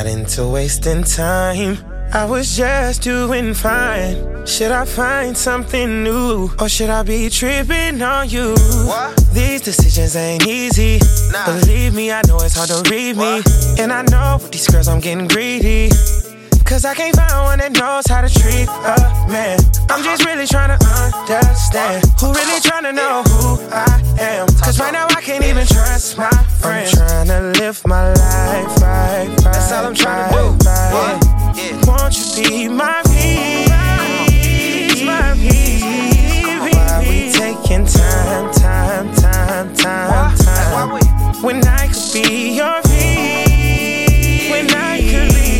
not into wasting time. I was just doing fine. Should I find something new? Or should I be tripping on you? What? These decisions ain't easy. Nah. Believe me, I know it's hard to read me. And I know with these girls I'm getting greedy. Cause I can't find one that knows how to treat a man. I'm just really trying to understand who really trying to know who I am. Cause right now I can't even trust my friends. I'm trying to live my life right. That's all I'm trying to do. Yeah. Won't you be my peace? My peace. Why we taking time? When I could be your peace. When I could be.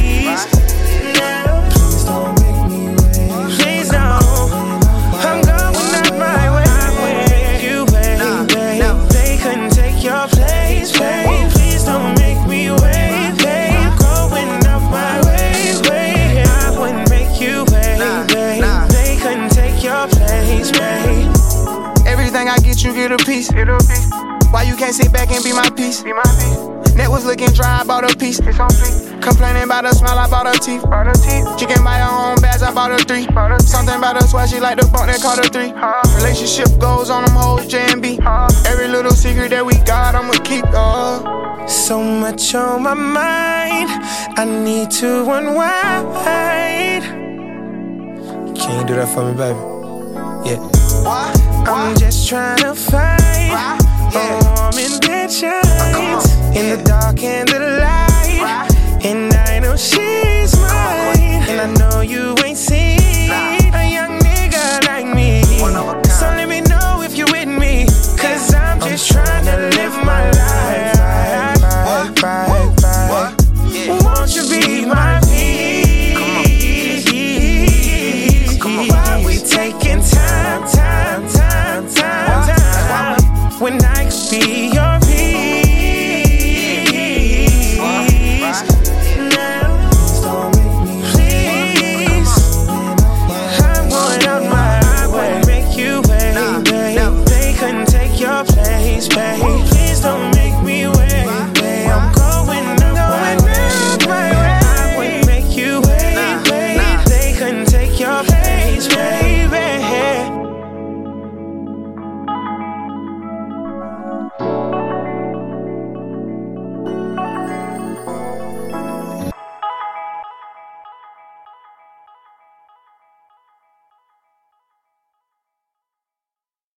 No. Please don't make me wait. Please don't. I'm going out my way. You wait, babe. They couldn't take your place, babe. Please don't make me wait, babe. Going out my way, babe. I wouldn't make you wait, babe. They couldn't take your place, babe. Everything I get, you get a piece. Why you can't sit back and be my piece? Net was looking dry, I bought a piece. It's on fleek. Complaining about her smile, I bought her teeth. She can buy her own bags, I bought her 3. Something about her swag, she like the bunk that called her 3. Relationship goes on them hoes, J&B. Every little secret that we got, I'ma keep. So much on my mind, I need to unwind. Can you do that for me, baby? Yeah. I'm just trying to find warm in bed sheets, in the dark and the light. And I know she's mine, and I know you